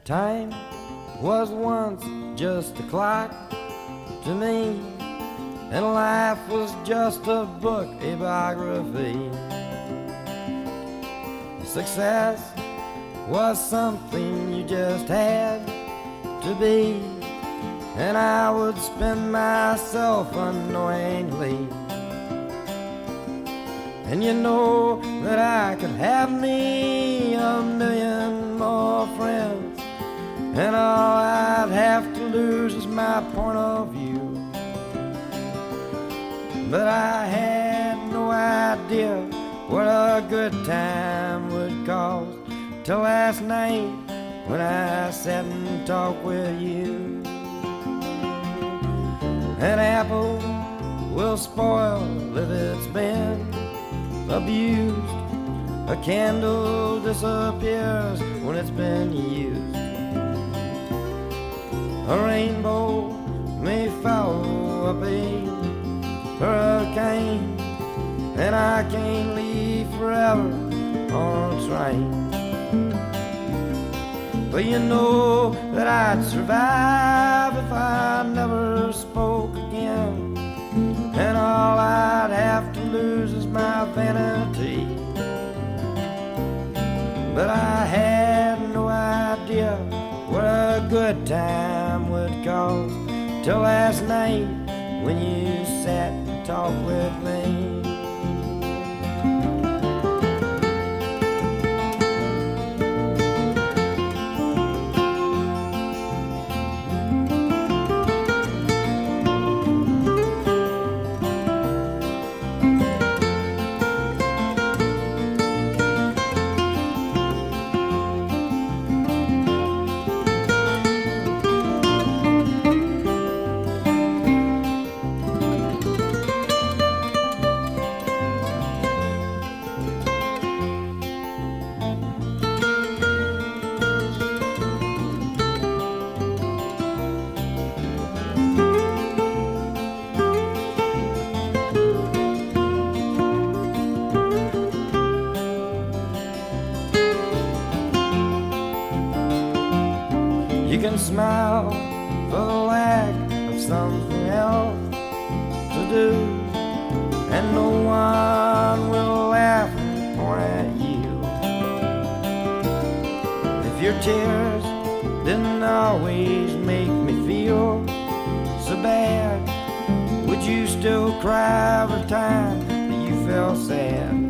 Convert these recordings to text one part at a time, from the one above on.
time was once just a clock to me, and life was just a book, a biography. Success was something you just had to be, and I would spend myself unknowingly. And you know that I could have me a million more friends, and all I'd have to lose is my point of view. But I had no idea what a good time would cost till last night when I sat and talked with you. An apple will spoil if it's been abused. A candle disappears when it's been used. A rainbow may follow up a hurricane, and I can't leave forever on a train. But you know that I'd survive if I never spoke again, and all I'd have to lose is my vanity. But I had no idea what a good time would cost till last night when you sat and talked with me. You can smile for the lack of something else to do, and no one will laugh and point at you. If your tears didn't always make me feel so bad, would you still cry every time that you felt sad?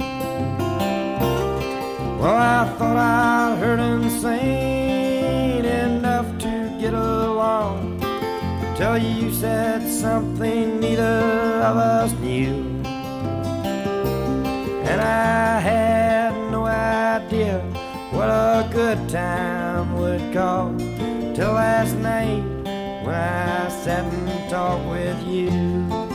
Well, I thought I'd heard insane enough to get along till you said something neither of us knew. And I had no idea what a good time would cost till last night when I sat and talked with you.